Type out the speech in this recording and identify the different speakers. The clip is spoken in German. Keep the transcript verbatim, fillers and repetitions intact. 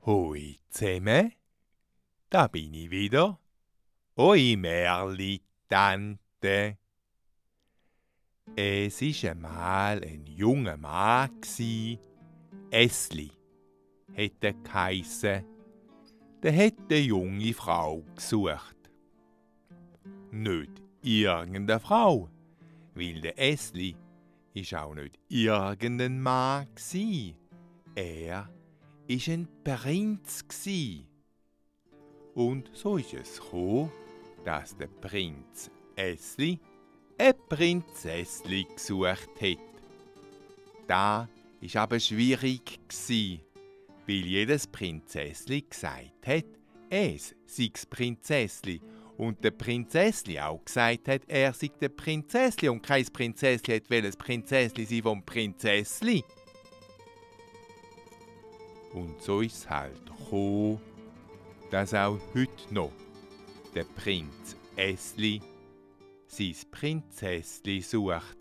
Speaker 1: Hoi zusammen, da bin ich wieder, oi Merli-Tante. Es ist einmal ein junger Mann, Esli, hat er geheissen. Der hat eine junge Frau gesucht. Nicht irgendeine Frau, weil der Esli ist auch nicht irgendein Mann gsi. Er ist ein Prinz gsi. Und so ist es gekommen, dass der Prinz Esli eine Prinzessli gesucht hat. Da ist aber schwierig gsi, weil jedes Prinzessli gesagt hat, es sei das Prinzessli. Und der Prinzessli auch gesagt hat, er sei der Prinzessli. Und kein Prinzessli hat welches Prinzessli sei vom Prinzessli. Und so ist es halt gekommen, dass auch heute noch der Prinz Esli sein Prinzessli sucht.